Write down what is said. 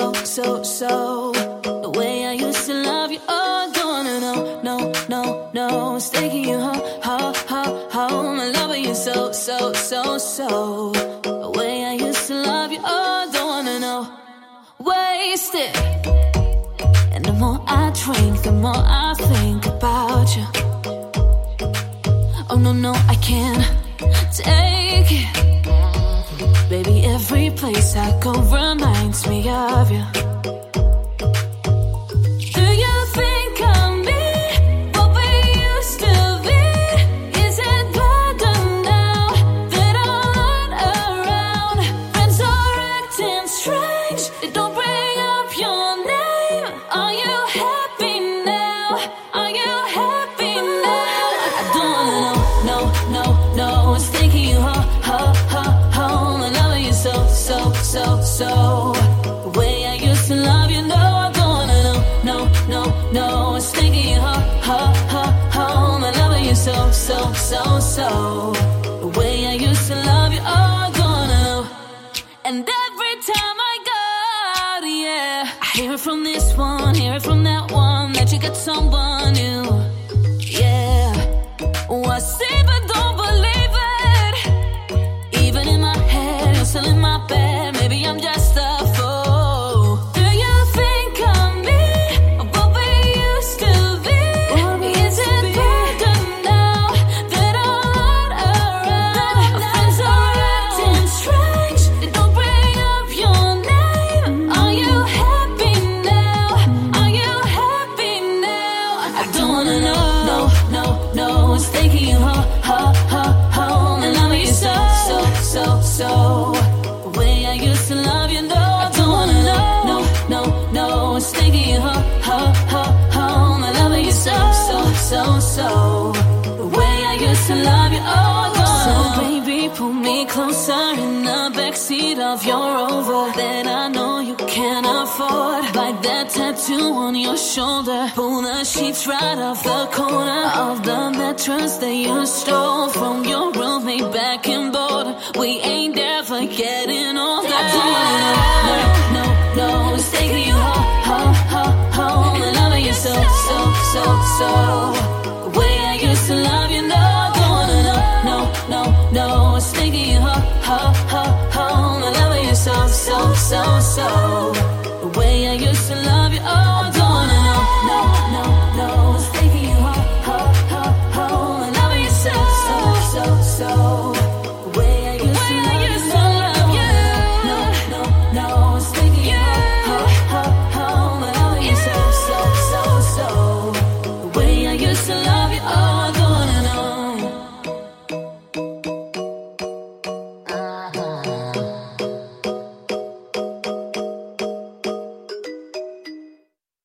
so. The way I used to love you, oh, don't wanna know, no. It's taking you home. I love you so. The way I used to love you, oh, don't wanna know. Wasted. And the more I drink, the more I think about you. Oh, no, I can't take it. Baby, every place I go reminds me of you. Do you think of me, what we used to be? Is it better now that I'm not around? Friends are acting strange, they don't bring up your name. Are you happy now? Are you happy now? I don't wanna know, no. It's taking you home. I love you so. The way I used to love you, no, I don't wanna know, no. It's taking you home. I love you so. The way I used to love you, oh, I don't wanna know. And every time I go out, yeah, I hear it from this one, hear it from that one, that you got someone new. Yeah, I see but don't believe it. Even in my head, you're still in my bed. Maybe I'm just a fool. Do you think of me, what we used to be? Is it better now that I'm not around? Friends are acting strange, they don't bring up your name. Are you happy now? Are you happy now? I don't wanna know, no. It's taking you home. And love you so. The way I used to love you, no, I don't wanna know, no. It's taking you home. I love you so. The way I used to love you, oh, I don't. So baby, pull me closer in the backseat of your Rover that I know you can't afford. Like that tattoo on your shoulder. Pull the sheets right off the corner of the mattress that you stole from your roommate back in Boulder. We ain't there for getting older. I don't wanna know, no. It's taking you home. I love you so.